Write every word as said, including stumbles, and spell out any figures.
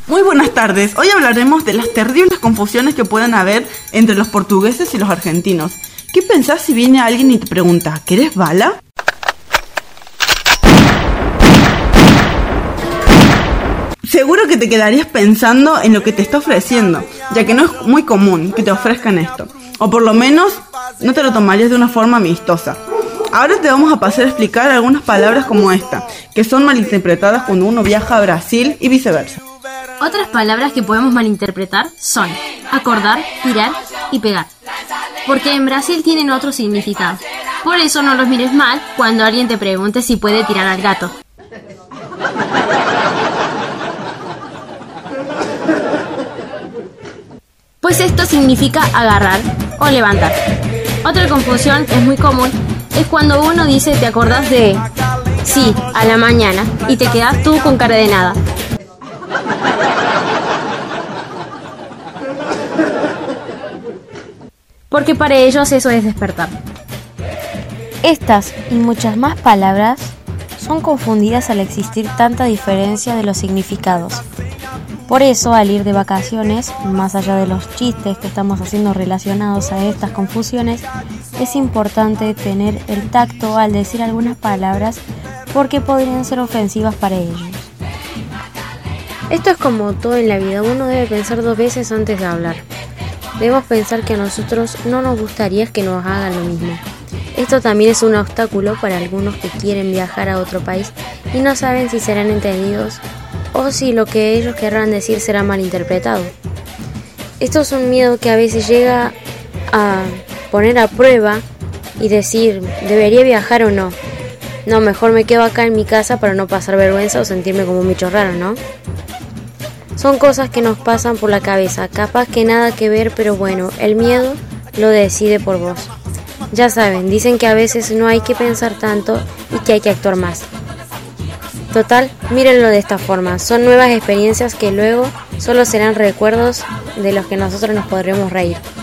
Muy buenas tardes, hoy hablaremos de las terribles confusiones que pueden haber entre los portugueses y los argentinos. ¿Qué pensás si viene alguien y te pregunta, ¿querés bala? Seguro que te quedarías pensando en lo que te está ofreciendo, ya que no es muy común que te ofrezcan esto, o por lo menos no te lo tomarías de una forma amistosa. Ahora te vamos a pasar a explicar algunas palabras como esta, que son malinterpretadas cuando uno viaja a Brasil y viceversa. Otras palabras que podemos malinterpretar son acordar, tirar y pegar, porque en Brasil tienen otro significado. Por eso no los mires mal cuando alguien te pregunte si puede tirar al gato. Pues esto significa agarrar o levantar. Otra confusión que es muy común es cuando uno dice te acordás de sí a la mañana y te quedas tú con cara de nada. Porque para ellos eso es despertar. Estas y muchas más palabras son confundidas al existir tanta diferencia de los significados. Por eso, al ir de vacaciones, más allá de los chistes que estamos haciendo relacionados a estas confusiones, es importante tener el tacto al decir algunas palabras porque podrían ser ofensivas para ellos. Esto es como todo en la vida, uno debe pensar dos veces antes de hablar. Debemos pensar que a nosotros no nos gustaría que nos hagan lo mismo. Esto también es un obstáculo para algunos que quieren viajar a otro país y no saben si serán entendidos o si lo que ellos querrán decir será malinterpretado. Esto es un miedo que a veces llega a poner a prueba y decir, ¿debería viajar o no? No, mejor me quedo acá en mi casa para no pasar vergüenza o sentirme como un bicho raro, ¿no? Son cosas que nos pasan por la cabeza, capaz que nada que ver, pero bueno, el miedo lo decide por vos. Ya saben, dicen que a veces no hay que pensar tanto y que hay que actuar más. Total, mírenlo de esta forma, son nuevas experiencias que luego solo serán recuerdos de los que nosotros nos podremos reír.